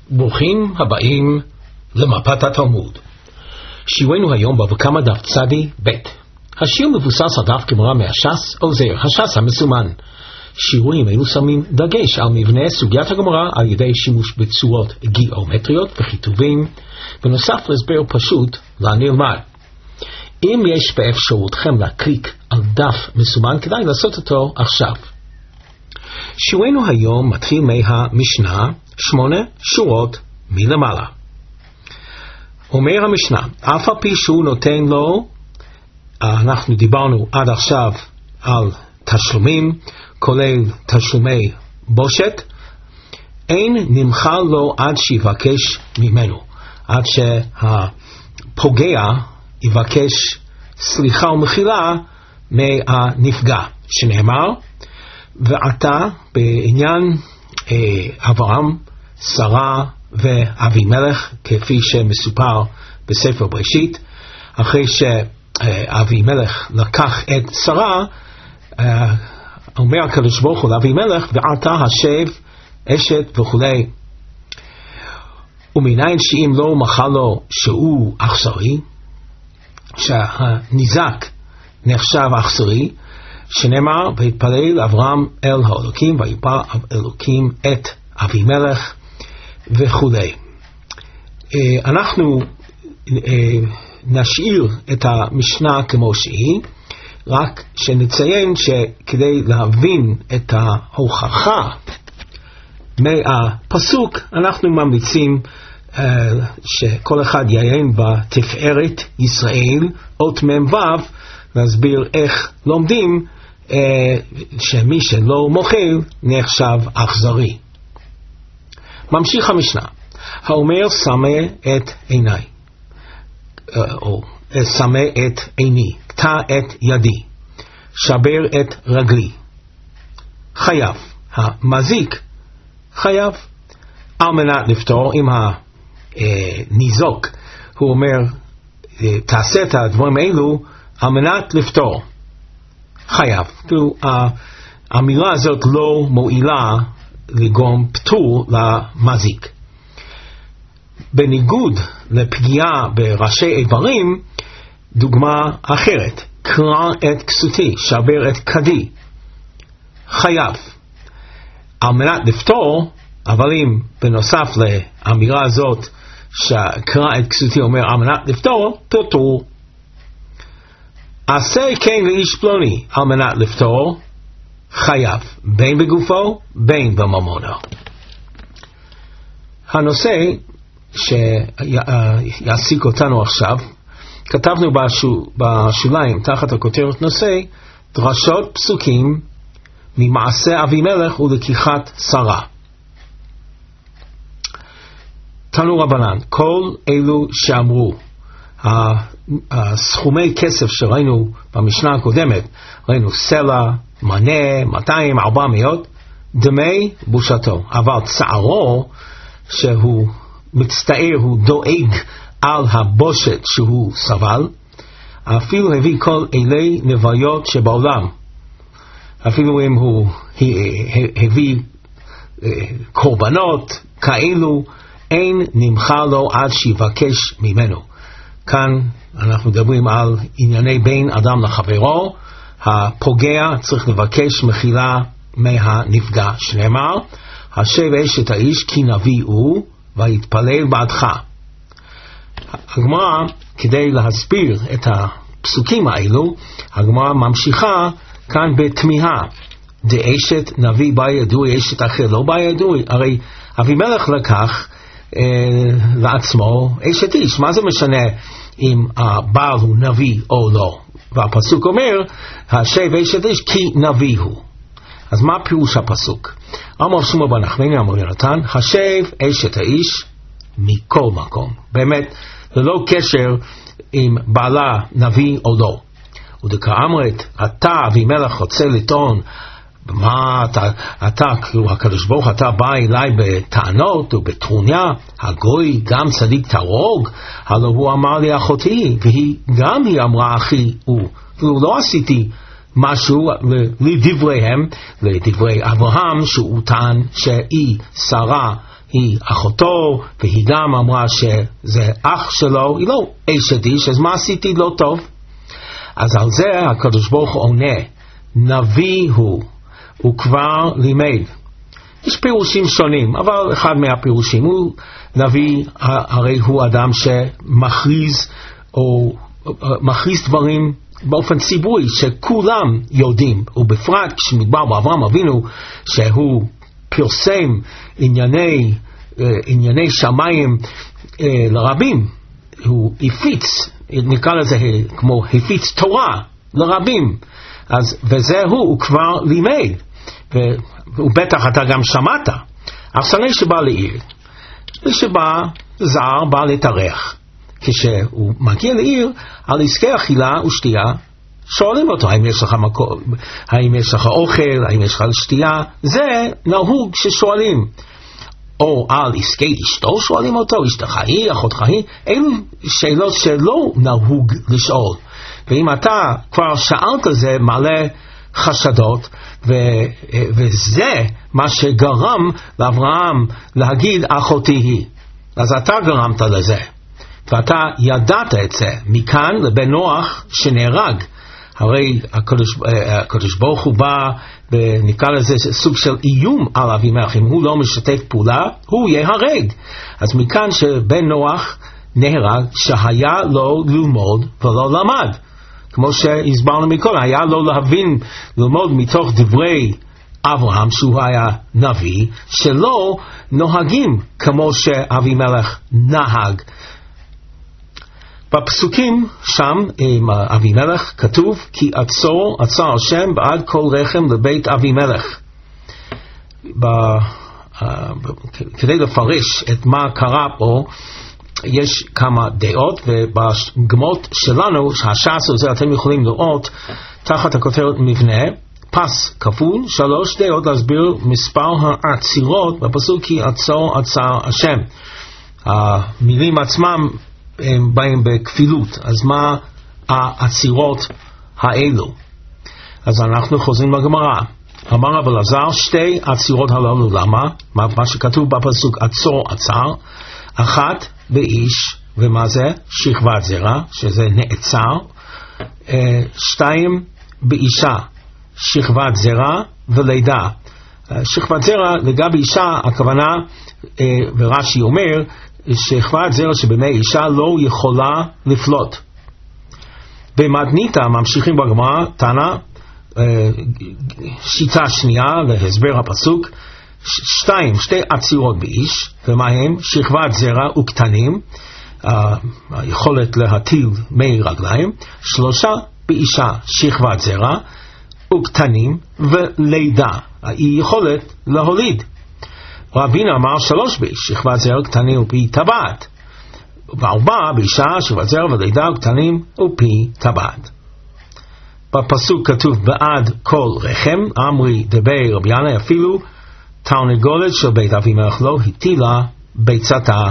ברוכים הבאים למפת התלמוד. שיעורנו היום בבא קמא דף צדי ב'. השיר מבוסס על דף גמרא מהש"ס עוזר, הש"ס המסומן. שיעורים אלו שמים דגש על מבנה סוגיית הגמרא על ידי שימוש בצורות גיאומטריות וכיתובים, בנוסף להסבר פשוט לנלמד. אם יש באפשרותכם להקליק על דף מסומן, כדאי לעשות אותו עכשיו. שיעורנו היום מתחיל מהמשנה 8 שורות מלמעלה. אומר המשנה, אף על פי שהוא נותן לו, אנחנו דיברנו עד עכשיו על תשלומים, כולל תשלומי בושת, אין נמחל לו עד שיבקש ממנו, עד שהפוגע יבקש סליחה ומחילה מהנפגע, שנאמר, ועתה בעניין אברהם, שרה ואבימלך, כפי שמסופר בספר בראשית, אחרי שאבימלך לקח את שרה, אומר הקדוש ברוך הוא לאבימלך, ועתה השב אשת וכולי. ומניין שאם לא מחל לו שהוא אכזרי, שהניזק נחשב אכזרי, שנאמר, והתפלל אברהם אל האלוקים, ויפל אלוקים את אבימלך וכולי. אנחנו נשאיר את המשנה כמו שהיא, רק שנציין שכדי להבין את ההוכחה מהפסוק, אנחנו ממליצים שכל אחד יעיין בתפארת ישראל, אות מ"ו, להסביר איך לומדים שמי שלא מוחל נחשב אכזרי. ממשיך המשנה, האומר שמה את עיניי, או שמה את עיני, קטע את ידי, שבר את רגלי, חייב. המזיק חייב, על מנת לפתור. עם הניזוק הוא אומר תעשה את הדברים האלו על מנת לפתור, חייב. המילה הזאת לא מועילה לגרום פטור למזיק. בניגוד לפגיעה בראשי איברים, דוגמה אחרת, קרע את כסותי, שבר את כדי, חייב. על מנת לפתור, אבל אם בנוסף לאמירה הזאת שקרע את כסותי אומר על מנת לפתור, פטור. עשה כן לאיש פלוני על מנת לפתור, חייב, בין בגופו בין בממונו. הנושא שיעסיק אותנו עכשיו, כתבנו בשוליים תחת הכותרת נושא, דרשות פסוקים ממעשה אבימלך ולקיחת שרה. תנו רבנן, כל אלו שאמרו, הסכומי כסף שראינו במשנה הקודמת, ראינו סלע, מנה, 200, 400, דמי בושתו. אבל צערו, שהוא מצטער, הוא דואג על הבושת שהוא סבל, אפילו הביא כל אלי נביות שבעולם. אפילו אם הוא הביא קורבנות כאלו, אין נמחל לו עד שיבקש ממנו. כאן אנחנו מדברים על ענייני בין אדם לחברו, הפוגע צריך לבקש מחילה מהנפגע, שנאמר, השב אשת האיש כי נביא הוא ויתפלל בעדך. הגמרא, כדי להסביר את הפסוקים האלו, הגמרא ממשיכה כאן בתמיהה, דאשת נביא בא ידוי, אשת אחר לא בא ידוי. הרי אבימלך לקח לעצמו אשת איש, מה זה משנה אם הבעל הוא נביא או לא? והפסוק אומר, השב אשת איש כי נביא הוא. אז מה פירוש הפסוק? אמר שמואל בן נחמני אמר יונתן, השב אשת האיש מכל מקום, באמת ללא קשר אם בעלה נביא או לא. ודכאמרת, אתה אבימלך רוצה לטעון, מה אתה כאילו הקדוש ברוך אתה בא אליי בטענות ובטרוניה, הגוי גם צדיק תרוג, הלא הוא אמר לי אחותי, והיא גם היא אמרה אחי הוא, כאילו לא עשיתי משהו לדבריהם, לדברי אברהם, שהוא טען שהיא שרה היא אחותו, והיא גם אמרה שזה אח שלו, היא לא אשת איש, אז מה עשיתי לא טוב? אז על זה הקדוש ברוך הוא עונה, נביא הוא כבר לימד. יש פירושים שונים, אבל אחד מהפירושים הוא נביא, הרי הוא אדם שמכריז או מכריז דברים באופן ציבורי שכולם יודעים, ובפרט כשמדבר באברהם אבינו שהוא פרסם ענייני שמיים לרבים, הוא הפיץ, נקרא לזה כמו הפיץ תורה לרבים, אז הוא כבר לימד, ובטח אתה גם שמעת. עכשיו שבא לעיר, שבא זר, בא להתארח, כשהוא מגיע לעיר על עסקי אכילה ושתייה, שואלים אותו האם יש לך מקום, האם יש לך אוכל, האם יש לך שתייה. זה נהוג ששואלים. או על עסקי אשתו שואלים אותו, אשתך היא, אחותך היא. אלו שאלות שלא נהוג לשאול, ואם אתה כבר שאלת זה מלא חשדות, וזה מה שגרם לאברהם להגיד אחותי היא. אז אתה גרמת לזה, ואתה ידעת את זה. מכאן לבן נוח שנהרג, הרי הקדוש ברוך הוא בא ונקרא לזה סוג של איום על אבימלך, אם הוא לא משתף פעולה הוא יהרג. אז מכאן שבן נוח נהרג שהיה לו ללמוד ולא למד, כמו שהסברנו מכל, היה לו להבין, ללמוד מתוך דברי אברהם שהוא היה נביא, שלא נוהגים כמו שאבימלך נהג. בפסוקים שם עם אבימלך כתוב כי עצר השם בעד כל רחם לבית אבימלך. כדי לפרש את מה קרה פה יש כמה דעות, ובגמות שלנו הש"ס הזה אתם יכולים לראות תחת הכותרת מבנה פס כפול 3 דעות להסביר מספר העצירות בפסוק כי עצר השם. המילים עצמם הם באים בכפילות, אז מה העצירות האלו? אז אנחנו חוזרים לגמרא. אמר רב אלעזר 2 עצירות הללו, למה? מה שכתוב בפסוק עצר, אחת באיש, ומה זה? שכבת זרע, שזה נעצר. 2 באישה, שכבת זרע ולידה. שכבת זרע לגבי אישה, הכוונה, ורש"י אומר, שכבת זרע שבני אישה לא יכולה לפלוט. במתניתא ממשיכים בגמרא, תנא, שיטה שנייה להסבר הפסוק, 2 עצירות באיש, ומה הם? שכבת זרע וקטנים, היכולת להטיל מי רגליים. 3 באישה, שכבת זרע וקטנים ולידה, היא יכולת להוליד. רבינו אמר 3 באיש, שכבת זרע וקטנים ופי טבעת. 4 באישה, שכבת זרע ולידה וקטנים ופי טבעת. בפסוק כתוב בעד כל רחם, אמרי דבי רבי ינאי אפילו תרנגולת של בית אבימלך לא הטילה ביצתה.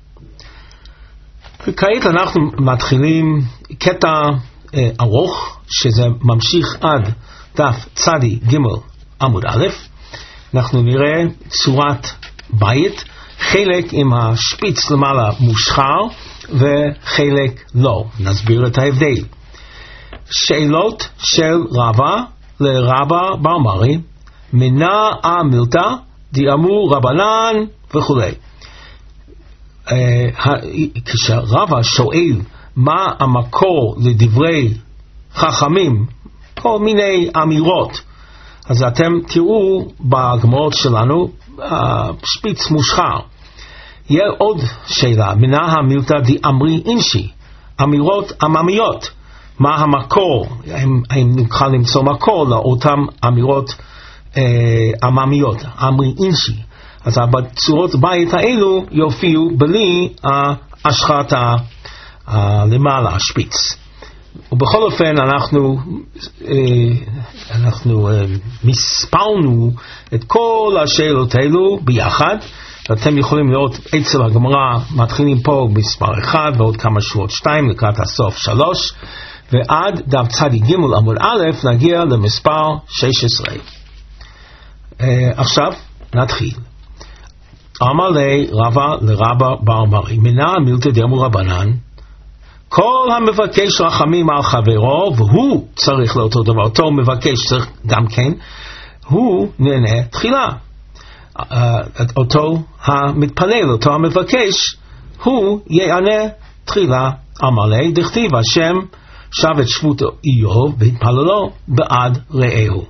וכעת אנחנו מתחילים קטע ארוך שזה ממשיך עד דף צדי ג' עמוד א'. אנחנו נראה צורת בית, חלק עם השפיץ למעלה מושחר וחלק לא. נסביר את ההבדל. שאלות של רבא לרבא בר מרי, מנה המילתא דיאמור רבנן וכו'. כשרבא שואל מה המקור לדברי חכמים, כל מיני אמירות, אז אתם תראו בגמרות שלנו שפיץ מושחר. יהיה עוד שאלה, מנה המילתא דיאמרי אינשי, אמירות עממיות, מה המקור, האם נוכל למצוא מקור לאותן אמירות עממיות, אמרי אינשי. אז בצורות בית האלו יופיעו בלי ההשחתה למעלה, השפיץ. ובכל אופן אנחנו מספרנו את כל השאלות האלו ביחד, ואתם יכולים לראות אצל הגמרא מתחילים פה מספר 1 ועוד כמה שורות 2 לקראת הסוף 3, ועד דף צדי ג' עמוד א' נגיע למספר 16. עכשיו נתחיל. אמר לי רבא לרבא בר מרי, מנא מילתא דאמרו רבנן, כל המבקש רחמים על חברו, והוא צריך לאותו דבר, אותו מבקש צריך גם כן, הוא נהנה תחילה. אותו המתפלל, אותו המבקש, הוא יענה תחילה. אמר לי, דכתיב השם שב את שבות איוב והתפללו בעד רעהו.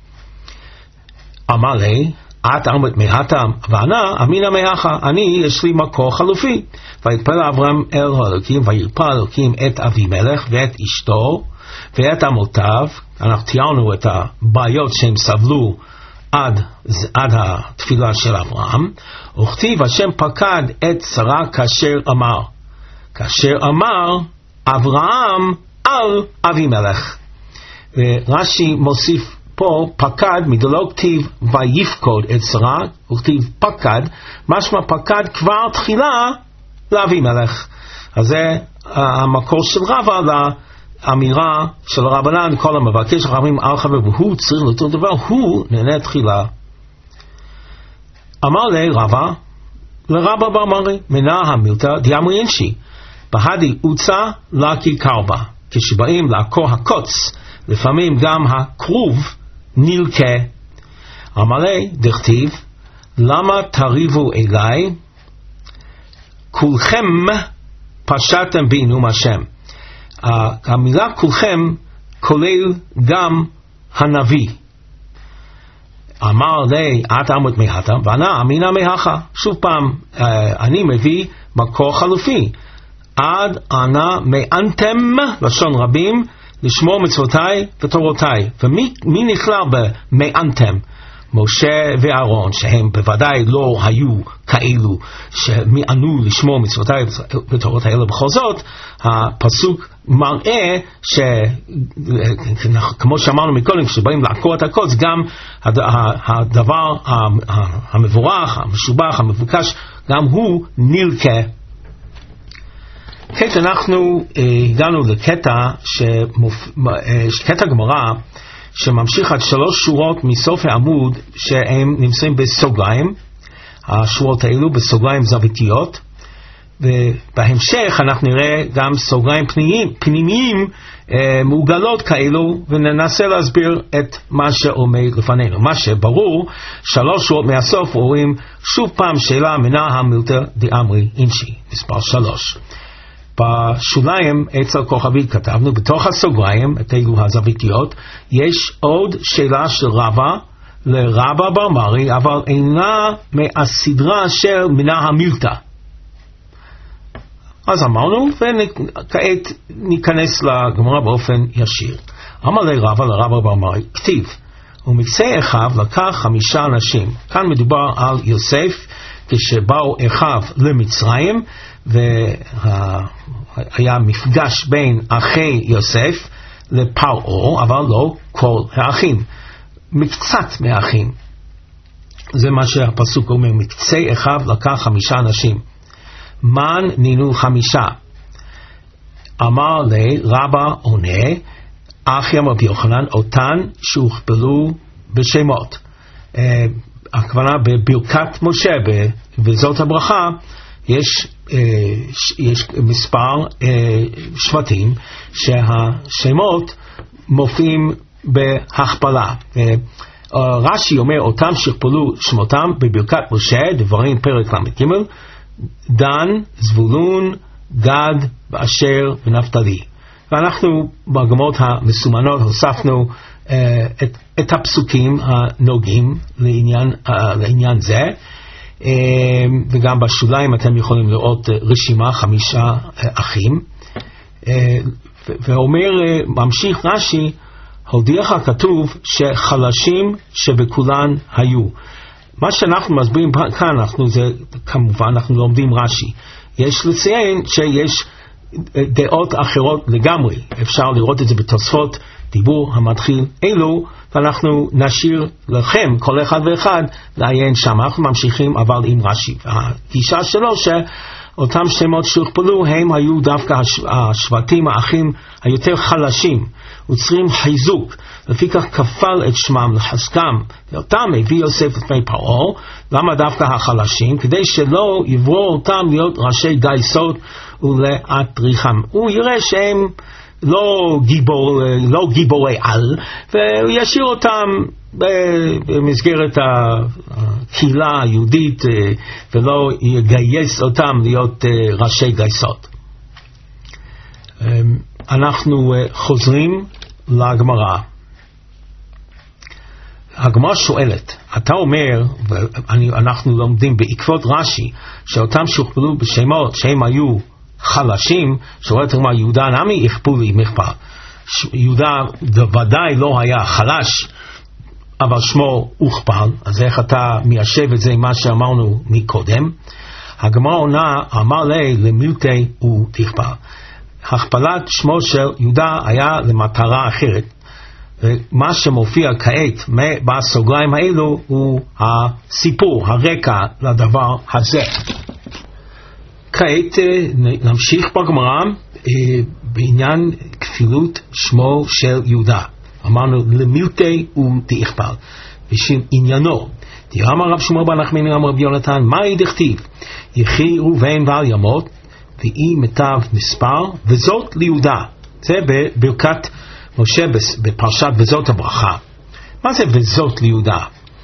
אמר לי, את אמרת מהתם, וענה אמינא מהכה, אני יש לי מקור חלופי. ויתפלל אברהם אל האלוקים, וירפא אלוקים את אבימלך ואת אשתו ואת אמותיו. אנחנו תיארנו את הבעיות שהם סבלו עד התפילה של אברהם. וכתיב השם פקד את שרה כאשר אמר אברהם על אבימלך. רש"י מוסיף פה פקד, מדלא כתיב ויפקוד את שרה, וכתיב פקד, משמע פקד כבר תחילה לאבימלך. אז זה המקור של רבא לאמירה של רבנן, כל המבקש רחמים על חברו והוא צריך לאותו דבר, הוא נהנה תחילה. אמר לי רבא לרבא בר מרי, מנא המילתא דאמרי אינשי, בהדי אוצה לקי קרבה. כשבאים לעקור הקוץ, לפעמים גם הכרוב נלקה. אמר לי, דכתיב, למה תריבו אליי? כולכם פשעתם בי נאום השם. המילה כולכם כולל גם הנביא. אמר לי, את אמרת מהתם, וענה אמינא מהכה. שוב פעם, אני מביא מקור חלופי. עד אנה מענתם, לשון רבים, לשמור מצוותיי ותורותיי. ומי נכלל במענתם? משה ואהרון, שהם בוודאי לא היו כאלו שמענו לשמור מצוותיי ותורותיי, אלא בכל זאת הפסוק מראה כמו שאמרנו מקודם, כשבאים לעקור את הקוץ, גם הדבר המבורך, המשובח, המבוקש, גם הוא נלקה. כעת אנחנו הגענו לקטע קטע גמרא שממשיך עד 3 שורות מסוף העמוד שהם נמצאים בסוגריים. השורות האלו בסוגריים זוויתיות, ובהמשך אנחנו נראה גם סוגריים פנימיים מעוגלות כאלו, וננסה להסביר את מה שעומד לפנינו. מה שברור, 3 שורות מהסוף רואים שוב פעם שאלה מנא המילתא דאמרי אינשי, מספר 3. בשוליים אצל כוכבית כתבנו, בתוך הסוגריים, את אלו הזוויתיות, יש עוד שאלה של רבא לרבא בר מרי, אבל אינה מהסדרה של מנא המילתא. אז אמרנו, וכעת ניכנס לגמרא באופן ישיר. אמר לי רבא לרבא בר מרי, כתיב, ומקצה אחיו לקח 5 אנשים. כאן מדובר על יוסף, כשבאו אחיו למצרים, והיה מפגש בין אחי יוסף לפרעה, אבל לא כל האחים, מקצת מהאחים. זה מה שהפסוק אומר, מקצה אחיו לקח 5 אנשים. מן נינו 5? אמר לי רבא עונה, אחי אמר רבי יוחנן, אותן שהוכפלו בשמות. הכוונה בברכת משה, וזאת הברכה, יש מספר שבטים שהשמות מופיעים בהכפלה. רש"י אומר, אותם שהכפלו שמותם בברכת משה, דברים פרק ל"ג, דן, זבולון, גד, ואשר ונפתלי. ואנחנו בגמרות המסומנות הוספנו את הפסוקים הנוגעים לעניין זה, וגם בשוליים אתם יכולים לראות רשימה 5 אחים. ואומר, ממשיך רש"י, הודיעך כתוב שחלשים שבכולן היו. מה שאנחנו מסבירים כאן, כמובן אנחנו לומדים רש"י. יש לציין שיש דעות אחרות לגמרי. אפשר לראות את זה בתוספות דיבור המתחיל אלו, ואנחנו נשאיר לכם, כל אחד ואחד, לעיין שם. אנחנו ממשיכים אבל עם רש"י. הגישה שלו אותם שמות שהוכפלו הם היו דווקא השבטים האחים היותר חלשים וצריכים חיזוק, לפיכך כפל את שמם לחזקם, ואותם הביא יוסף לפני פרעה. למה דווקא החלשים? כדי שלא יברור אותם להיות ראשי גייסות ולהטריחם. הוא יראה שהם לא גיבורי על, והוא ישאיר אותם במסגרת הקהילה היהודית ולא יגייס אותם להיות ראשי גייסות. אנחנו חוזרים לגמרא. הגמרא שואלת, אתה אומר, אנחנו לומדים בעקבות רש"י, שאותם שהוכפלו בשמות שהם היו חלשים, שואלת הגמרא, יהודה נמי הכפול לי מכפל. יהודה ודאי לא היה חלש, אבל שמו הוכפל, אז איך אתה מיישב את זה עם מה שאמרנו מקודם? הגמרא עונה, אמר לי למילתי ותכפל. הכפלת שמו של יהודה היה למטרה אחרת. מה שמופיע כעת בסוגריים האלו הוא הסיפור, הרקע לדבר הזה. כעת נמשיך בגמרא בעניין כפילות שמו של יהודה. אמרנו למילתי ותכפל, בשביל עניינו. אמר רב שמואל בר נחמני אמר רבי יונתן, מה דכתיב? יחי ראובן ועל ימות ואי מיטב נספר, וזאת ליהודה. זה בברכת משה בפרשת וזאת הברכה. מה זה וזאת ליהודה?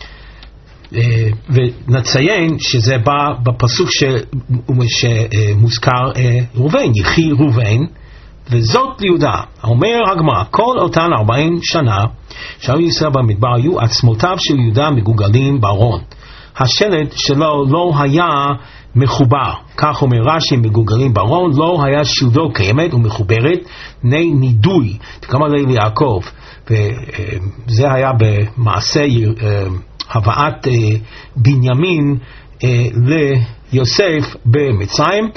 ונציין שזה בא בפסוק שמוזכר ראובן, יחי ראובן וזאת ליהודה. אומר הגמרא, כל אותן 40 שנה שהיו ישראל במדבר היו עצמותיו של יהודה מגוגלים בארון. השלט שלו לא היה מחובר, כך אומר רש"י, מגוגלים בארון, לא היה שלדו קיימת ומחוברת, נידוי, כמה ליל יעקב, וזה היה במעשה הבאת בנימין ליוסף במצרים,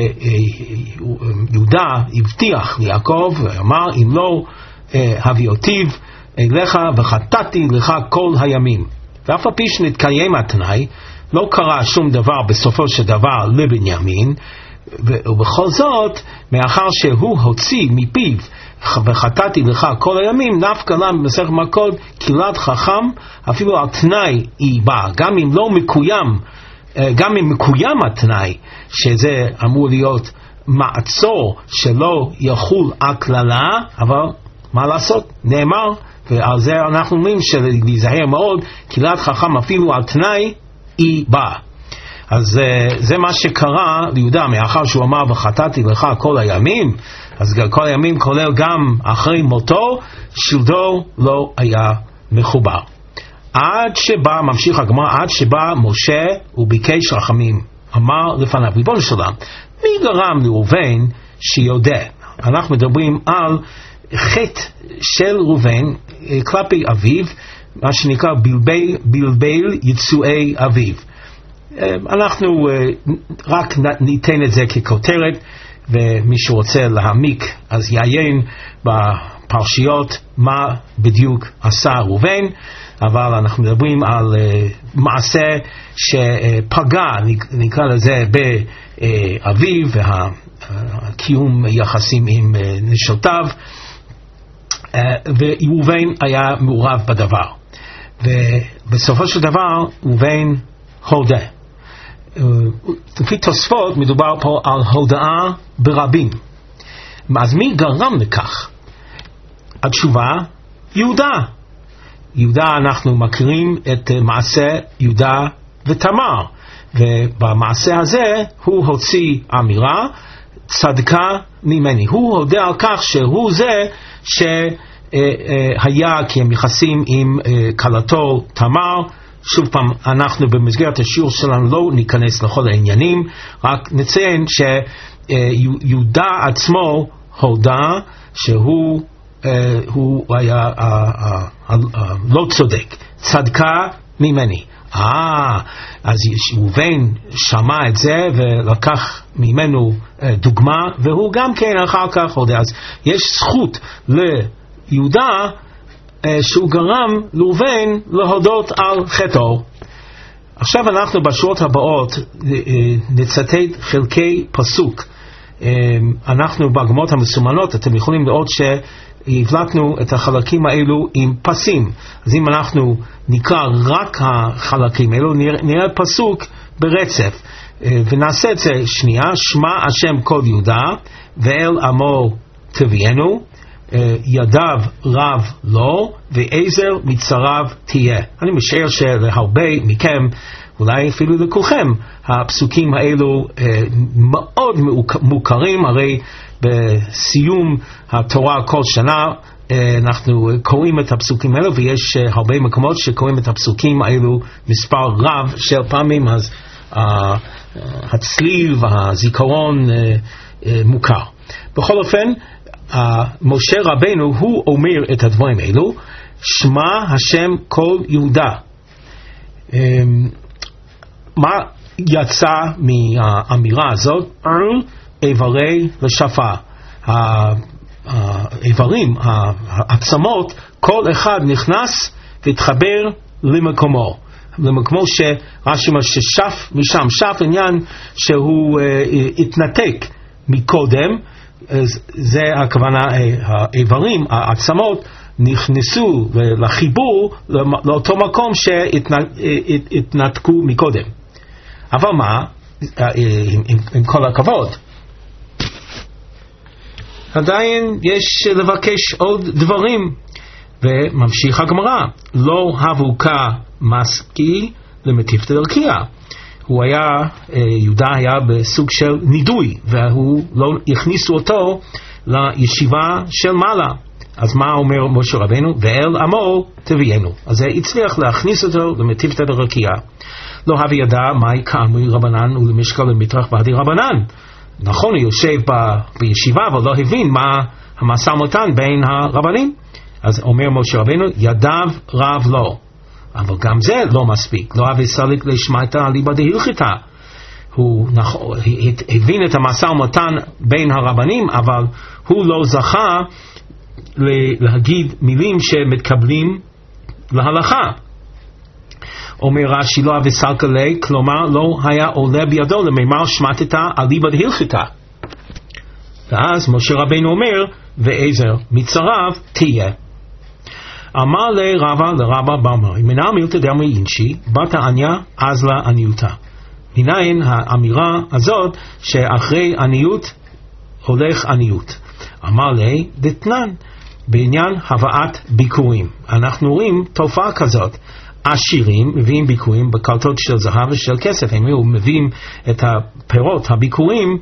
ויהודה הבטיח ליעקב ואמר, אם לא הביאותיו אליך וחטאתי לך כל הימים. ואף על פי שנתקיים התנאי, לא קרה שום דבר בסופו של דבר לבנימין, ובכל זאת, מאחר שהוא הוציא מפיו וחטאתי לך כל הימים, נפקא לה במסכת מכות קהילת חכם, אפילו על תנאי היא באה, גם אם לא מקוים, גם אם מקוים התנאי, שזה אמור להיות מעצור שלא יחול הכללה, אבל מה לעשות? נאמר, ועל זה אנחנו אומרים שלהיזהר מאוד, קהילת חכם אפילו על תנאי היא באה. אז זה מה שקרה ליהודה, מאחר שהוא אמר וחטאתי לך כל הימים, אז כל הימים כולל גם אחרי מותו, שלדו לא היה מחובר. עד שבא, ממשיך הגמרא, עד שבא משה וביקש רחמים, אמר לפניו, ריבונו של עולם, מי גרם לראובן שיודה? אנחנו מדברים על חטא של ראובן כלפי אביו, מה שנקרא בלבל יצואי אביו. אנחנו רק ניתן את זה ככותרת, ומי שרוצה להעמיק אז יעיין בפרשיות מה בדיוק עשה ראובן, אבל אנחנו מדברים על מעשה שפגע, נקרא לזה, באביו והקיום יחסים עם נשותיו, וראובן היה מעורב בדבר, ובסופו של דבר ראובן הודה. לפי תוספות מדובר פה על הודאה ברבים. אז מי גרם לכך? התשובה, יהודה. יהודה, אנחנו מכירים את מעשה יהודה ותמר, ובמעשה הזה הוא הוציא אמירה, צדקה ממני. הוא הודה על כך שהוא זה שהיה קיים יחסים עם כלתו תמר. שוב פעם, אנחנו במסגרת השיעור שלנו לא ניכנס לכל העניינים, רק נציין שיהודה עצמו הודה שהוא היה לא צודק, צדקה ממני. אז ראובן שמע את זה ולקח ממנו דוגמה, והוא גם כן אחר כך הודה. אז יש זכות ליהודה שהוא גרם לראובן להודות על חטאו. עכשיו אנחנו בשורות הבאות נצטט חלקי פסוק. אנחנו בהגמות המסומנות, אתם יכולים לראות שהבלטנו את החלקים האלו עם פסים. אז אם אנחנו נקרא רק החלקים האלו, נראה פסוק ברצף. ונעשה את זה שנייה. שמע השם כל יהודה ואל עמו תביאנו, ידיו רב לו ועזר מצריו תהיה. אני משער שלהרבה מכם, אולי אפילו לכולכם, הפסוקים האלו מאוד מוכרים. הרי בסיום התורה כל שנה אנחנו קוראים את הפסוקים האלו, ויש הרבה מקומות שקוראים את הפסוקים האלו מספר רב של פעמים, אז הצליל והזיכרון מוכר. בכל אופן, משה רבנו הוא אומר את הדברים האלו, שמע השם כל יהודה. מה יצא מהאמירה הזאת? אל איברי לשפה. האיברים, העצמות, כל אחד נכנס והתחבר למקומו שרש"י אומר ששף משם, שף עניין שהוא התנתק מקודם. זה הכוונה, האיברים, העצמות נכנסו לחיבור לאותו מקום שהתנתקו מקודם. אבל מה, עם כל הכבוד, עדיין יש לבקש עוד דברים. וממשיך הגמרא, לא הבוקה מסקי למטיפתא דרכיה. הוא היה, יהודה היה בסוג של נידוי, והוא לא הכניסו אותו לישיבה של מעלה. אז מה אומר משה רבנו? ואל עמו תביאנו. אז זה הצליח להכניס אותו למטיפתא דרכיה. לא הווה ידע מהי כאמרי רבנן ולמשקל למטרח בעדי רבנן. נכון, הוא יושב בישיבה, אבל לא הבין מה המשא ומתן בין הרבנים. אז אומר משה רבנו, ידיו רב לו. אבל גם זה לא מספיק. לא הווה סליק לשמעתא אליבא דהלכתא. הוא הבין את המשא ומתן בין הרבנים, אבל הוא לא זכה להגיד מילים שמתקבלים להלכה. אומר רש"י, לא הווה סלקא ליה, כלומר לא היה עולה בידו למימר שמעתתא אליבא דהלכתא. ואז משה רבנו אומר, ועזר מצריו תהיה. אמר לרבא בר מרי, מנהל מילתא דאמרי אינשי, בת העניה אז לה עניותה. מניין האמירה הזאת שאחרי עניות הולך עניות. אמר לי, דתנן, בעניין הבאת ביקורים. אנחנו רואים תופעה כזאת. עשירים מביאים ביקורים בקלטות של זהב ושל כסף. הם מביאים את הפירות, הביקורים,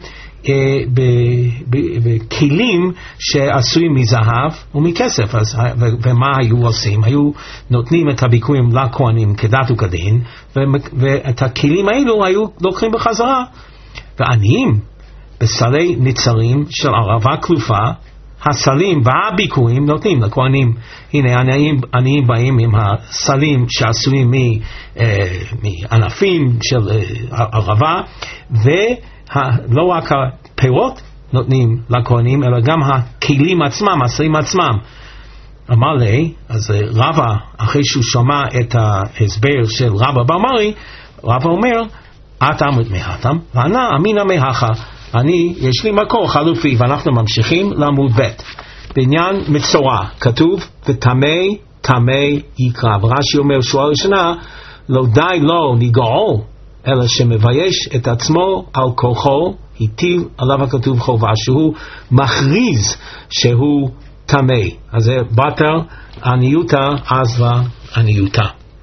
בכלים שעשויים מזהב ומכסף. ומה היו עושים? היו נותנים את הביקורים לכהנים כדת וכדין, ואת הכלים האלו היו לוקחים בחזרה. ועניים בסלי נצרים של ערבה כלופה, הסלים והביקורים נותנים לכהנים. הנה עניים באים עם הסלים שעשויים מענפים של ערבה, ולא רק הפירות נותנים לכהנים, אלא גם הכלים עצמם, הסלים עצמם. אמר לי, אז רבא, אחרי שהוא שמע את ההסבר של רבא בר מרי, רבא אומר, את אמרת מהתם, וענה אמינא מהכה. יש לי מקור חלופי. ואנחנו ממשיכים לעמוד ב' בעניין מצורע. כתוב וטמא טמא יקרא. ורש"י אומר שורה ראשונה, לא די לו נגעו, אלא שמבייש את עצמו על כוחו, הטיל עליו הכתוב חובה, שהוא מכריז שהוא טמא. אז זה בתר עניותא אז לה עניותא,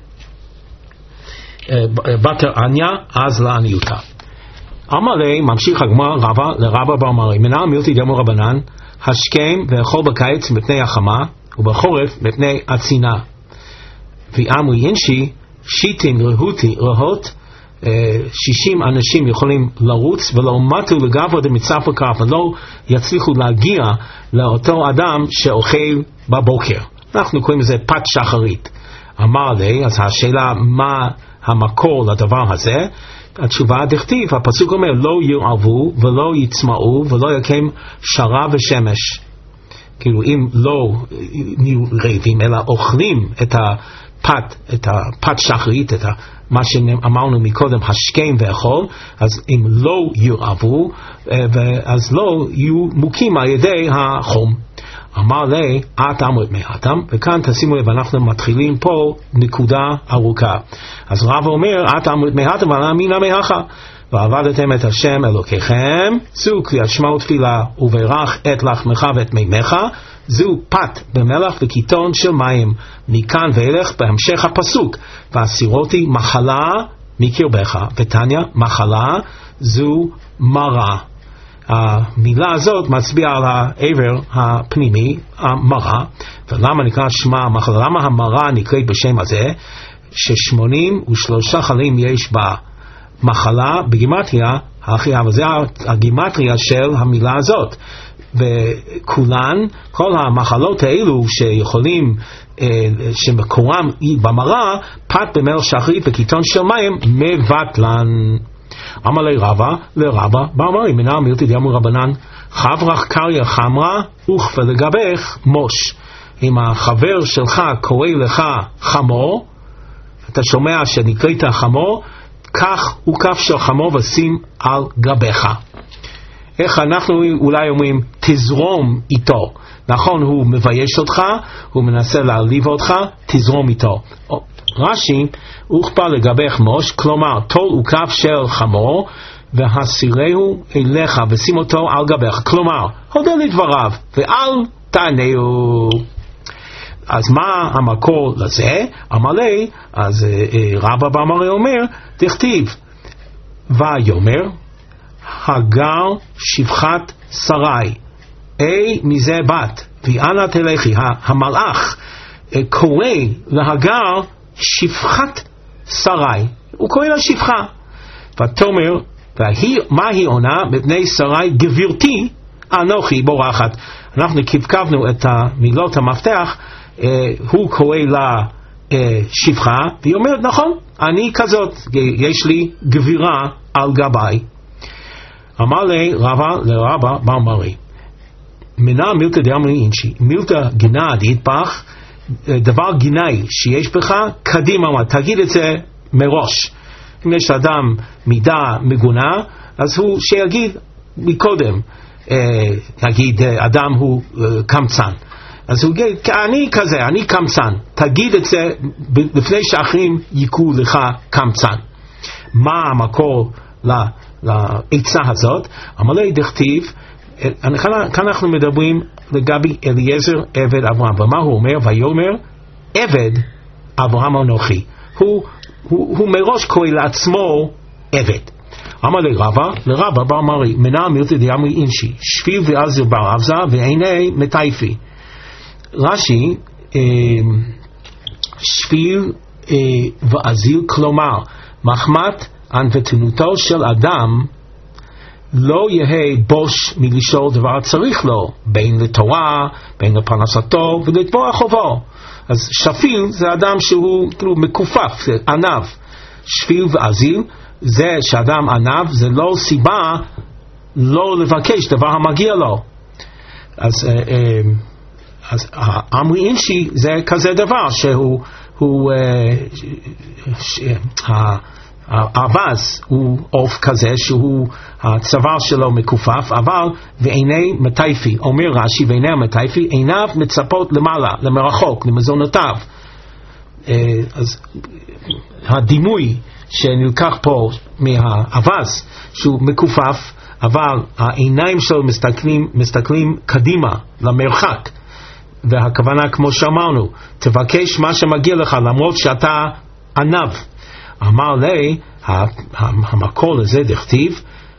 בתר עניה אז לה עניותא. אמר לי, ממשיך הגמרא לרבא בר מרי, מנהל מילתא דאמרי רבנן, השכם ואכול בקיץ מפני החמה, ובחורף מפני הצינה. ואמרי אינשי, שיטים רהוט, 60 אנשים יכולים לרוץ, ולא מתו לגבו דמצפה כף, ולא יצליחו להגיע לאותו אדם שאוכל בבוקר. אנחנו קוראים לזה פת שחרית. אמר לי, אז השאלה מה המקור לדבר הזה? התשובה דכתיב, הפסוק אומר, לא ירעבו ולא יצמאו ולא יקם שרה ושמש. כאילו אם לא נהיו רעבים אלא אוכלים את הפת שחרית, מה שאמרנו מקודם, השכם ואכול, אז אם לא ירעבו, אז לא יהיו מוכים על ידי החום. אמר לי, את אמרת מהתם, וכאן תשימו לב, אנחנו מתחילים פה נקודה ארוכה. אז רב אומר, את אמרת מהתם, ואני אמינה מהכה. ועבדתם את השם אלוקיכם, זו קריאת שמע ותפילה, וברך את לחמך ואת מימיך, זו פת במלח וקיטון של מים. מכאן ואילך בהמשך הפסוק, והסירותי מחלה מקרבך, ותניא מחלה זו מרה. המילה הזאת מצביעה על העבר הפנימי, המרה. ולמה נקרא שמה מחלה? למה המרה נקראת בשם הזה? ש83 חלים יש בה מחלה בגימטריה, אבל זה הגימטריה של המילה הזאת. וכולן, כל המחלות האלו שיכולים, שמקורם במרה, פת במלח שחרית וקיטון של מים, מבטלן. אמר לי רבא, לרבא, באמרי, מנהל מילתי דיאמו רבנן, חברך קריה חמרה, וכפה לגבך מוש. אם החבר שלך קורא לך חמור, אתה שומע שנקראת חמור, כך הוא כף של חמור ושים על גבך. איך אנחנו אולי אומרים, תזרום איתו. נכון, הוא מבייש אותך, הוא מנסה להעליב אותך, תזרום איתו. רש"י, וכפה לגבך מוש, כלומר, תול הוא כף של חמור, והסירהו אליך ושים אותו על גבך. כלומר, הודה לדבריו, ואל תענהו. אז מה המקור לזה? אמר לי, אז רבא באמרי אומר, תכתיב, ויאמר, הגר שפחת שרי, מזה בת, ואנה תלכי. המלאך קורא להגר שפחת שרי, הוא קורא לה שפחה. ותאמר, מה היא עונה? מפני שרי גבירתי אנוכי בורחת. אנחנו קבקבנו את המילות המפתח, הוא קורא לה שפחה, והיא אומרת, נכון, אני כזאת, יש לי גבירה על גביי. אמר לי לרבא באמרי, מנה מילתא דאמרי אינשי, מילתא גינה דאיתבך, דבר גינאי שיש בך, קדימה, תגיד את זה מראש. אם יש אדם מידה מגונה, אז הוא שיגיד מקודם, נגיד אדם הוא קמצן, אז הוא יגיד, אני כזה, אני קמצן, תגיד את זה לפני שאחרים יקראו לך קמצן. מה המקור לעצה הזאת? אמר לי דכתיב, כאן אנחנו מדברים לגבי אליעזר עבד אברהם, ומה הוא אומר? ויאמר עבד אברהם אנוכי. הוא מראש קורא לעצמו עבד. אמר לי לרבא באמרי, מנהל מילתא דאמרי אינשי, שפיל ועזיר בר אבזה ועיני מטייפי. רש"י, שפיל ועזיר, כלומר מחמת ענוותנותו של אדם לא יהיה בוש מלשאול דבר צריך לו, בין לתורה, בין לפרנסתו ולתבוע חובו. אז שפיל זה אדם שהוא כאילו מכופף, זה ענב. שפיל ועזיר זה שאדם ענב, זה לא סיבה לא לבקש דבר המגיע לו. אז אמרי אינשי זה כזה דבר שהוא האבז הוא עוף כזה שהוא הצוואר שלו מכופף, אבל ועיני מטייפי, אומר רש"י, ועיני המטייפי עיניו מצפות למעלה, למרחוק, למזונותיו. אז הדימוי שנלקח פה מהאבז שהוא מכופף, אבל העיניים שלו מסתכלים קדימה למרחק, והכוונה כמו שאמרנו, תבקש מה שמגיע לך למרות שאתה ענב. אמר לי, המקור לזה דכתיב,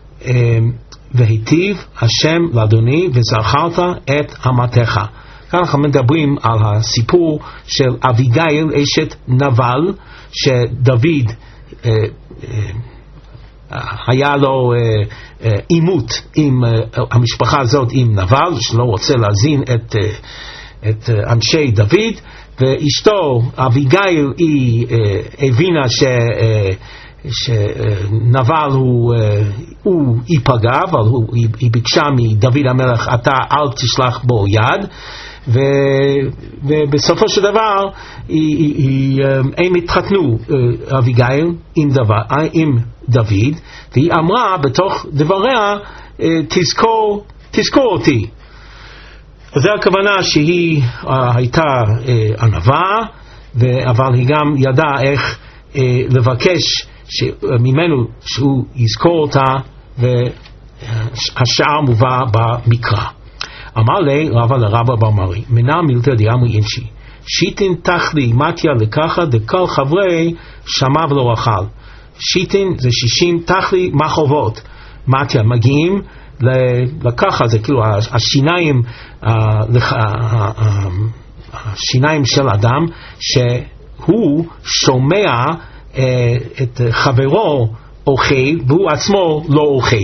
והיטיב השם לאדוני וזכרת את אמתך. כאן אנחנו מדברים על הסיפור של אביגיל אשת נבל, שדוד היה לו עימות עם המשפחה הזאת, עם נבל שלא רוצה להזין את אנשי דוד, ואשתו אביגיל היא הבינה שנבל הוא ייפגע, אבל היא ביקשה מדוד המלך, אתה אל תשלח בו יד, ובסופו של דבר הם התחתנו, אביגיל עם דוד, והיא אמרה בתוך דבריה, תזכור אותי. זו הכוונה שהיא הייתה ענווה, אבל היא גם ידעה איך לבקש ממנו שהוא יזכור אותה, והשאר מובא במקרא. אמר לי רבא לרבא בר מרי, מנה מילתא דיאמרי אינשי, שיטין תכלי מתיה לקחה דכל חברי שמע ולא אכל. שיטין זה 60, תכלי מחובות, מתיה מגיעים לקחה, זה כאילו השיניים, השיניים של אדם, שהוא שומע את חברו אוכל והוא עצמו לא אוכל.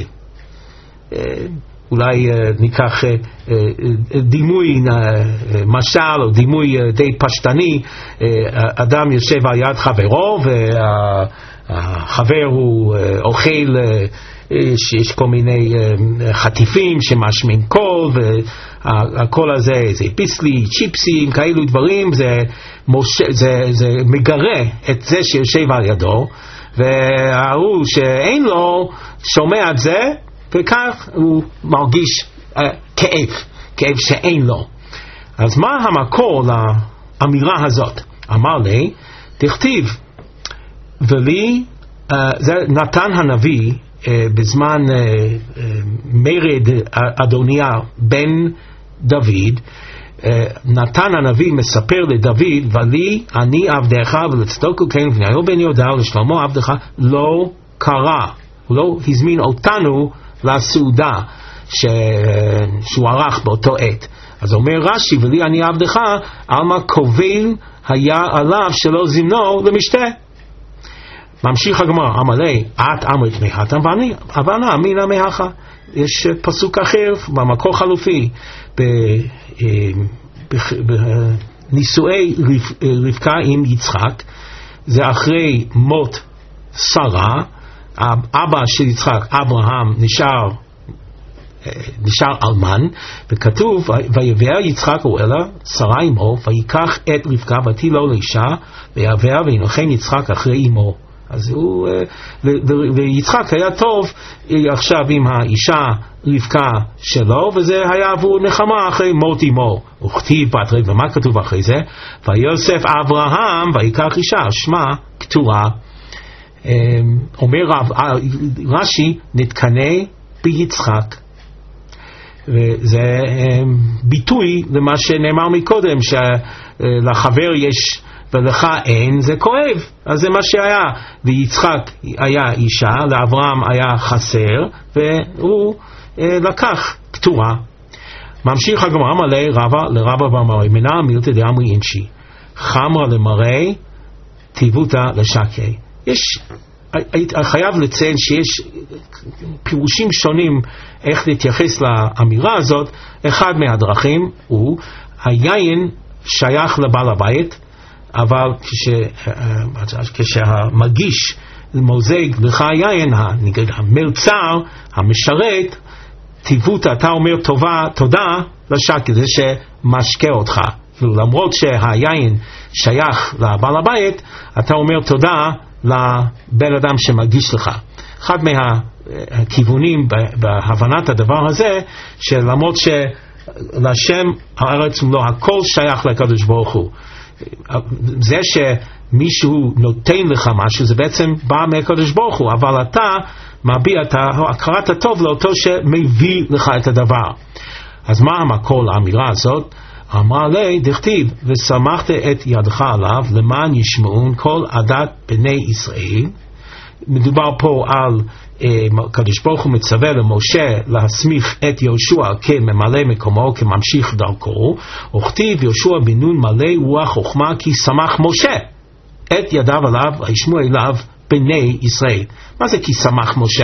אולי ניקח דימוי משל או דימוי די פשטני, אדם יושב על יד חברו והחבר הוא אוכל, שיש כל מיני חטיפים שמשמים קול, והקול הזה זה פיסלי, צ'יפסים, כאלו דברים, זה מגרה את זה שיושב על ידו, והוא שאין לו שומע את זה, וכך הוא מרגיש כאב שאין לו. אז מה המקור לאמירה הזאת? אמר לי, תכתיב, ולי, זה נתן הנביא, בזמן מרד אדוניה בן דוד, נתן הנביא מספר לדוד, ולי אני עבדך ולצדוק כן ובניהו בן יהודה ולשלמה עבדך לא קרה, הוא לא הזמין אותנו לסעודה שהוא ערך באותו עת. אז אומר רש"י, ולי אני עבדך, עלמא קובל היה עליו שלא זימנו למשתה. ממשיך הגמרא, אמר לי, את אמרת מהתם ואני אבנה מינה מהכה. יש פסוק אחר במקור חלופי בנישואי רבקה עם יצחק, זה אחרי מות שרה, אבא של יצחק אברהם נשאר אלמן, וכתוב ויבא יצחק אוהלה שרה אמו ויקח את רבקה ותהי לו לאישה ויבא וינוחם יצחק אחרי אמו. אז הוא, ויצחק היה טוב עכשיו עם האישה רבקה שלו, וזה היה עבור נחמה אחרי מות אמו. וכתיב בתרי, ומה כתוב אחרי זה? ויוסף אברהם ויקח אישה, שמה כתורה. אומר רש"י, נתקנא ביצחק, וזה ביטוי למה שנאמר מקודם, שלחבר יש ולך אין, זה כואב. אז זה מה שהיה, ויצחק היה אישה, לאברהם היה חסר, והוא לקח כתורה. ממשיך הגמרא, מלא לרבא בר מרי, מנה מילתא דאמרי אינשי, חמרא למראה טיבותא לשקי. חייב לציין שיש פירושים שונים איך להתייחס לאמירה הזאת. אחד מהדרכים הוא, היין שייך לבעל הבית, אבל כשהמגיש מוזג לך היין, המלצר, המשרת, טיבות, אתה אומר תודה לשקי, זה שמשקה אותך. למרות שהיין שייך לבעל הבית, אתה אומר תודה לבן אדם שמגיש לך. אחד מהכיוונים בהבנת הדבר הזה, שלמרות שלשם הארץ לא הכל שייך לקדוש ברוך הוא, זה שמישהו נותן לך משהו, זה בעצם בא מהקדוש ברוך הוא, אבל אתה מביע את הכרת הטוב לאותו שמביא לך את הדבר. אז מה המקור לאמירה הזאת? אמר לי, דכתיב, ושמחת את ידך עליו למען ישמעון כל עדת בני ישראל. מדובר פה על קדוש ברוך הוא מצווה למשה להסמיך את יהושע כממלא מקומו, כממשיך דרכו, וכתיב יהושע בן נון מלא רוח חוכמה, כי שמח משה את ידיו עליו וישמעו אליו בני ישראל. מה זה כי שמח משה?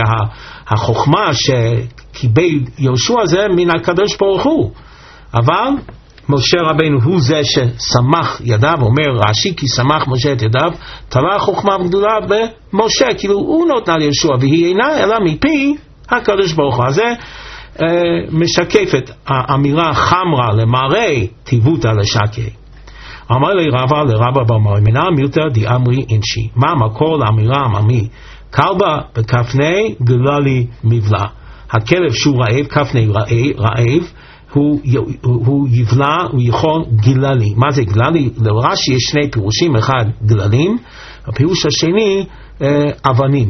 החוכמה שקיבל יהושע זה מן הקדוש ברוך הוא, אבל משה רבנו הוא זה ששמח ידיו, אומר רש"י כי שמח משה את ידיו, תלה חוכמה גדולה במשה, כאילו הוא נותנה לישוע, והיא אינה אלא מפי הקדוש ברוך הוא. אז זה משקפת האמירה חמרה למראה טיבותא לשקי. אמר לי רבא לרבא בר מרי מנא מילתא דאמרי אינשי. מה המקור לאמירה עממי? כלבא בכפני גללי מבלע. הכלב שהוא רעב, כפני רעב, הוא יבלע, הוא יכול גללי. מה זה גללי? לרש"י יש שני פירושים, אחד גללים, הפירוש השני אבנים.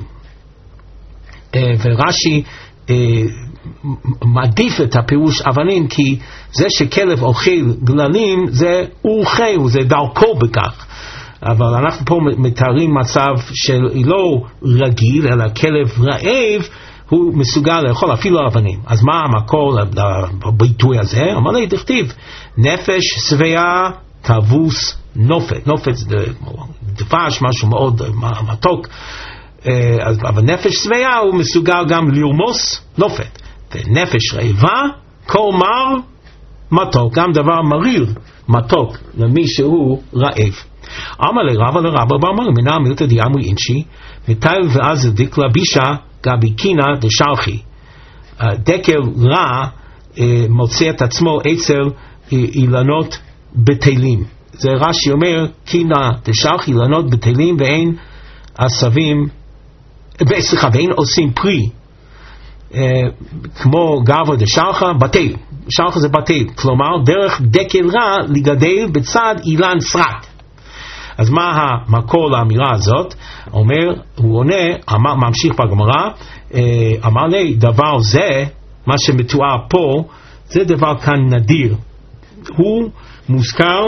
ורש"י מעדיף את הפירוש אבנים, כי זה שכלב אוכל גללים זה אורחהו, זה דרכו בכך. אבל אנחנו פה מתארים מצב של לא רגיל, אלא כלב רעב הוא מסוגל לאכול אפילו אבנים. אז מה המקור לביטוי הזה? אמר לי, דכתיב נפש שבעה תבוס נופת. נופת זה דבש, משהו מאוד מתוק, אבל נפש שבעה הוא מסוגל גם לרמוס נופת. ונפש רעבה כל מר מתוק, גם דבר מריר מתוק למי שהוא רעב. אמר לי רבא לרבא בר מרי מנא מילתא דאמרי אינשי מטייל ואז דקלה בישה גבי קינה דשלחי. דקל רע מוצא את עצמו אצל אילנות בתלים. זה רש"י אומר קינה דשלחי, אילנות בתלים ואין עשבים, ואין עושים פרי, כמו גברא דשלחא בתל. שלחא זה בתל, כלומר דרך דקל רע לגדל בצד אילן סרק. אז מה המקור לאמירה הזאת? הוא עונה, ממשיך בגמרא, אמר לי, דבר זה, מה שמתואר פה, זה דבר כאן נדיר. הוא מוזכר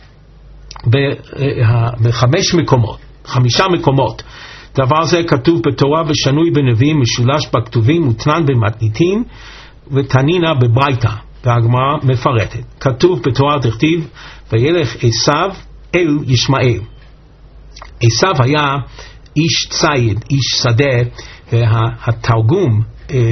חמישה מקומות. דבר זה כתוב בתורה ושנוי בנביאים, משולש בכתובים, מותנן במתניתין, ותנינה בברייתא. והגמרא מפרטת. כתוב בתורה דכתיב, וילך עשיו אל ישמעאל. עשיו היה איש ציד, איש שדה, והתרגום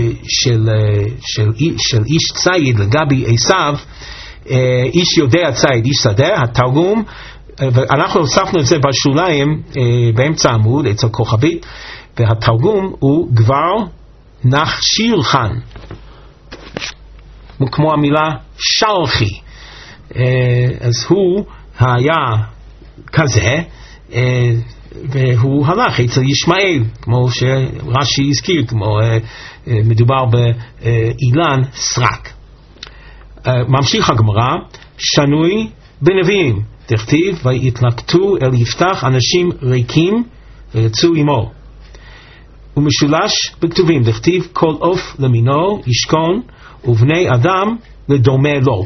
של איש ציד לגבי עשיו, איש יודע ציד, איש שדה, התרגום, ואנחנו הוספנו את זה בשוליים באמצע עמוד אצל כוכבית, והתרגום הוא גבר נחשיר חן, כמו המילה שלחי. אז הוא היה כזה, והוא הלך אצל ישמעאל, כמו שרש"י הזכיר, כמו מדובר באילן סרק. ממשיך הגמרא, שנוי בנביאים, תכתיב ויתלקטו אל יפתח אנשים ריקים ויצאו עמו. ומשולש בכתובים, תכתיב כל עוף למינו ישכון ובני אדם לדומה לו.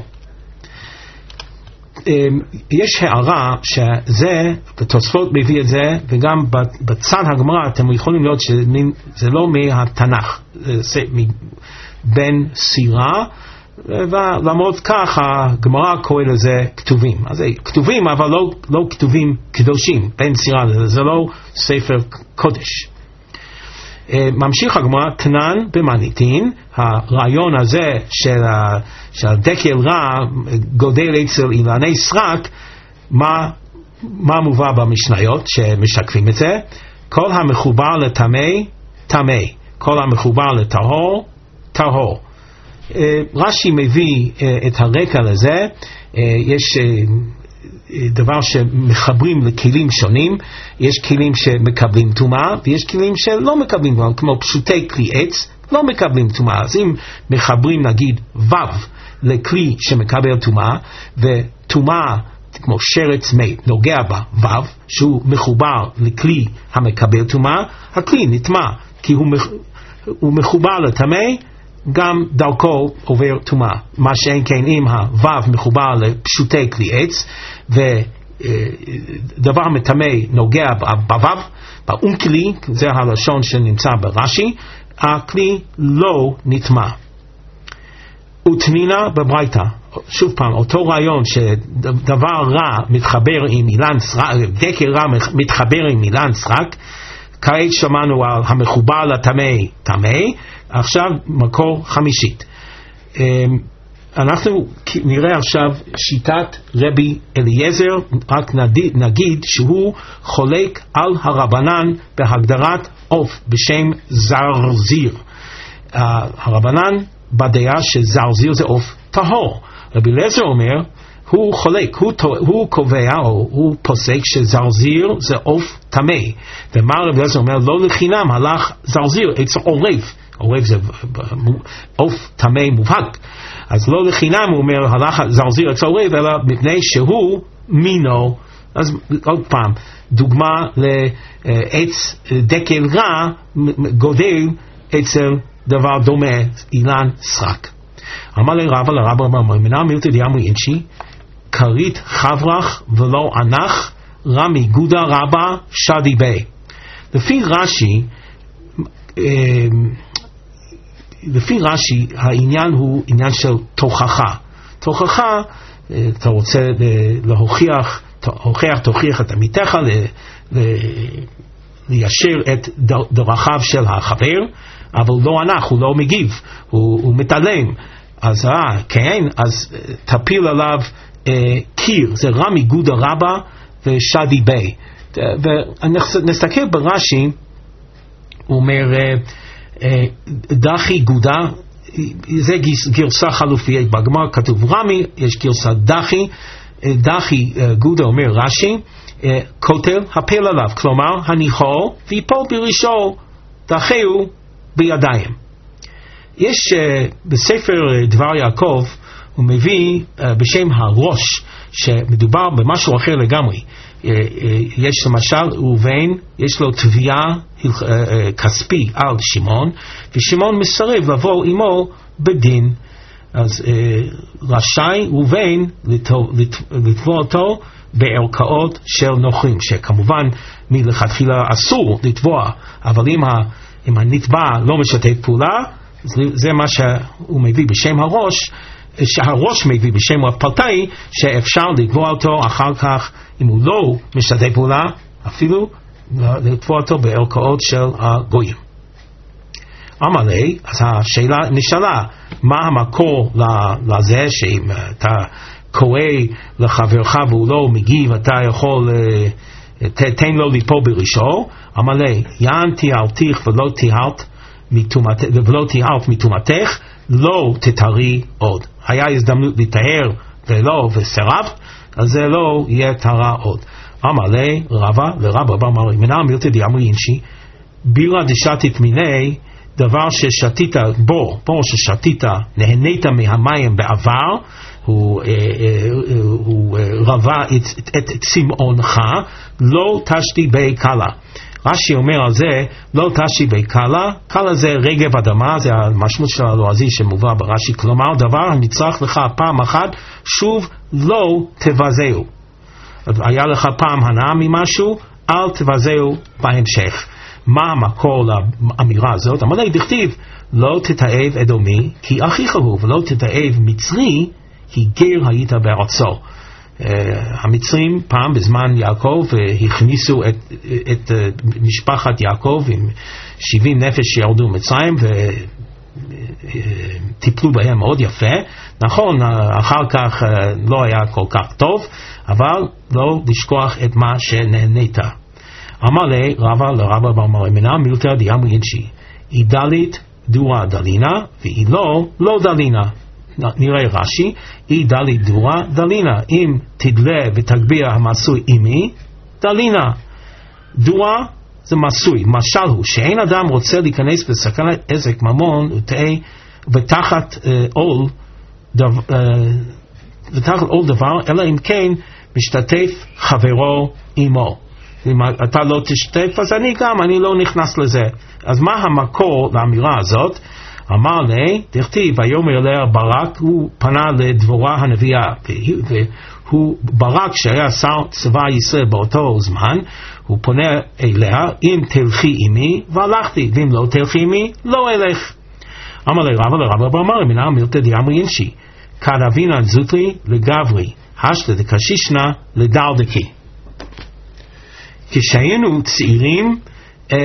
יש הערה שזה, בתוספות מביא את זה, וגם בצד הגמרא אתם יכולים לראות שזה לא מהתנ"ך, זה בין סירה, ולמרות כך הגמרא קורא לזה כתובים. אז זה כתובים, אבל לא כתובים קדושים, בין סירה, זה לא ספר קודש. ממשיך הגמרא, תנן במתניתין, הרעיון הזה של דקל רע גודל אצל אילני סרק, מה מובא במשניות שמשקפים את זה? כל המחובר לטמא, טמא, כל המחובר לטהור, טהור. רש"י מביא את הרקע לזה. יש דבר שמחברים לכלים שונים, יש כלים שמקבלים טומאה ויש כלים שלא מקבלים טומאה, כמו פשוטי כלי עץ לא מקבלים טומאה. אז אם מחברים נגיד וו לכלי שמקבל טומאה, וטומאה כמו שרץ מת נוגע בה וו, שהוא מחובר לכלי המקבל טומאה, הכלי נטמא כי הוא מחובר לטמא, גם דרכו עובר טומאה. מה שאין כן אם הוו מחובר לפשוטי כלי עץ, ודבר מטמא נוגע בוו, באונקלי, זה הלשון שנמצא ברש"י, הכלי לא נטמא. ותנינה בברייתא, שוב פעם, אותו רעיון שדבר רע מתחבר עם אילן סרק, דקל רע מתחבר עם אילן סרק, כעת שמענו על המחובר לטמא, טמא, עכשיו מקור חמישית. אנחנו נראה עכשיו שיטת רבי אליעזר, רק נגיד שהוא חולק על הרבנן בהגדרת עוף בשם זרזיר. הרבנן בדעה שזרזיר זה עוף טהור. רבי אליעזר אומר, הוא חולק, הוא קובע או הוא פוסק שזרזיר זה עוף טמא. ומה רבי אליעזר אומר? לא לחינם הלך זרזיר אצל עורב. עורב זה עוף טמא מובהק. אז לא לחינם הוא אומר הלך זרזיר אצל עורב, אלא מפני שהוא מינו. אז עוד פעם, דוגמה לעץ דקל רע גודל אצל דבר דומה, אילן סרק. אמר לרבא אמר, מנהל מילתא דיאמרי אינשי, כרית חברך ולא ענך, רמי גודה רבא שדי בי. לפי רש"י העניין הוא עניין של תוכחה. תוכחה, אתה רוצה תוכיח את עמיתך, ליישר את דרכיו של החבר, אבל לא ענך, הוא לא מגיב, הוא מתעלם. אז כן, אז תפיל עליו קיר, זה רמי גודה רבא ושדי בי. ונסתכל ברש"י, הוא אומר דחי גודה, זה גרסה חלופית, בגמרא כתוב רמי, יש גרסה דחי גודה, אומר רש"י, כותל הפל עליו, כלומר הניחו ויפול בראשו, דחהו בידיים. יש בספר דבר יעקב, הוא מביא בשם הראש, שמדובר במשהו אחר לגמרי. יש למשל ראובן, יש לו תביעה כספי על שמעון, ושמעון מסרב לבוא עמו בדין. אז רשאי ראובן לתבוע אותו בערכאות של נוכרים, שכמובן מלכתחילה אסור לתבוע, אבל אם הנתבע לא משתף פעולה, זה מה שהוא מביא בשם הראש, שהראש מביא בשם הפלטאי, שאפשר לתבוע אותו אחר כך, אם הוא לא משתף פעולה, אפילו לתבוע אותו בערכאות של הגויים. אמר לי, אז השאלה נשאלה, מה המקור לזה שאם אתה קורא לחברך והוא לא מגיב, אתה יכול, תן לו ליפול בראשו. אמר לי, יען תיארתיך ולא תיארת מטומאתך, לא תתארי עוד. היה הזדמנות לתאר ולא וסרב, אז זה לא יהיה תארה עוד. אמר לי לרבא אמר לי, מנהל מילתא דיאמרי אינשי, בירה דשתית מיני, דבר ששתית בו ששתית, נהנית מהמים בעבר, הוא רבה את צמאונך, לא תשתי בי קלה. רש"י אומר על זה, לא תשתי בי קלה, קלה זה רגב אדמה, זה המשמעות של הלועזי שמובא ברש"י, כלומר דבר הנצרך לך פעם אחת, שוב לא תבזהו. היה לך פעם הנאה ממשהו, אל תבזהו בהמשך. מה המקור לאמירה הזאת? אמר לי, דכתיב, לא תתאהב אדומי, כי אחיך הוא, ולא תתאהב מצרי, כי גר היית בארצו. המצרים פעם בזמן יעקב הכניסו את משפחת יעקב עם 70 נפש שירדו מצרים וטיפלו בהם מאוד יפה. נכון, אחר כך לא היה כל כך טוב, אבל לא לשכוח את מה שנהנית. אמר לי לרבא אמר מנה מילתא דיאמרי אינשי, היא דלית דורה דלינה והיא לא דלינה. נראה רש"י, היא דלית דורה דלינה, אם תדלה ותגביה המסוי עמי דלינה. דורה זה מסוי, משל הוא שאין אדם רוצה להיכנס בסכנת עסק ממון ותחת עול דבר, אלא אם כן משתתף חברו עמו. אם אתה לא תשתתף, אז אני לא נכנס לזה. אז מה המקור לאמירה הזאת? אמר לי, דכתיב, ויאמר אליה ברק, הוא פנה לדבורה הנביאה, והוא ברק שהיה שר צבא ישראל באותו זמן, הוא פונה אליה, אם תלכי עמי, והלכתי, ואם לא תלכי עמי, לא אלך. אמר לי רבא אמר, מנהל מילתא דיאמרי אינשי, כדאבינן זוטרי לגברי, השתא דקשישנא לדלדקי. כשהיינו צעירים,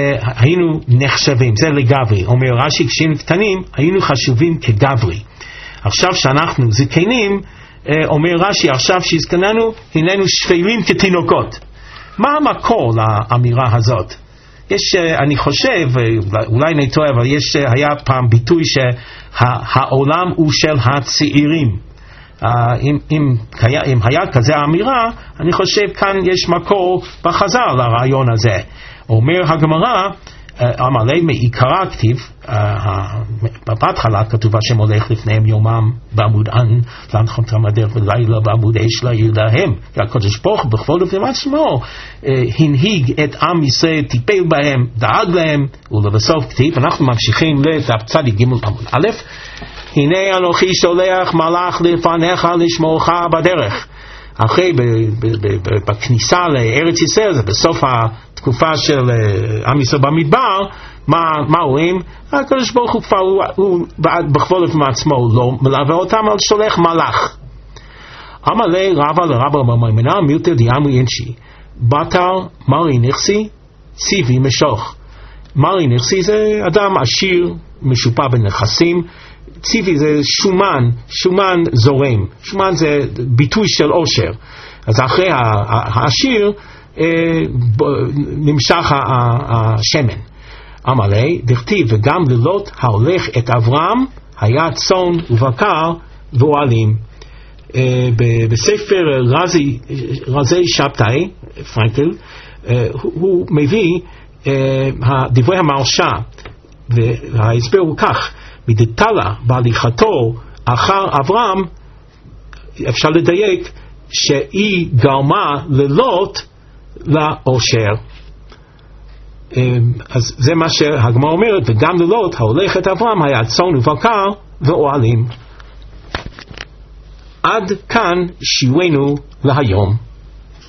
היינו נחשבים, זה לגברי. אומר רש"י, כשהיינו קטנים, היינו חשובים כגברי. עכשיו שאנחנו זקנים, אומר רש"י, עכשיו שהזקננו, הננו שפלים כתינוקות. מה המקור לאמירה הזאת? יש, אני חושב, אולי אני טועה, אבל היה פעם ביטוי שהעולם הוא של הצעירים. אם היה כזה אמירה, אני חושב כאן יש מקור בחז"ל לרעיון הזה. אומר הגמרא, עמלי מעיקרא כתיב, בהתחלה כתוב השם הולך לפניהם יומם בעמוד ענן, להנחותם הדרך ולילה בעמוד אש לעיר להם. הקדוש ברוך הוא בכבוד ובנים עצמו הנהיג את עם ישראל, טיפל בהם, דאג להם, ולבסוף כתיב, אנחנו ממשיכים לדף צדיק ג' עמוד א', הנה אנוכי שולח מלאך לפניך לשמורך בדרך. אחרי בכניסה לארץ ישראל, זה בסוף התקופה של עם ישראל במדבר, מה רואים? הקדוש ברוך הוא כבר הוא בכבוד ובעצמו לא מלווה אותם, אבל שולח מלאך. אמר רבא לרבא מימונה מילתא דיאמרי אנשי בתר מרי נכסי ציבי משוך. מרי נכסי זה אדם עשיר משופע בנכסים, ציבי זה שומן זורם, שומן זה ביטוי של עושר. אז אחרי העשיר נמשך השמן. אמרי דכתיב וגם ללוט ההולך את אברהם היה צאן ובקר ואוהלים. בספר רזי שבתאי פרנקל הוא מביא דברי המהרש"א, וההסבר הוא כך: מדתלה בהליכתו אחר אברהם, אפשר לדייק שהיא גרמה ללוט לאושר. אז זה מה שהגמרא אומרת, וגם ללוט ההולך את אברהם היה צאן ובקר ואוהלים. עד כאן שיעורנו להיום.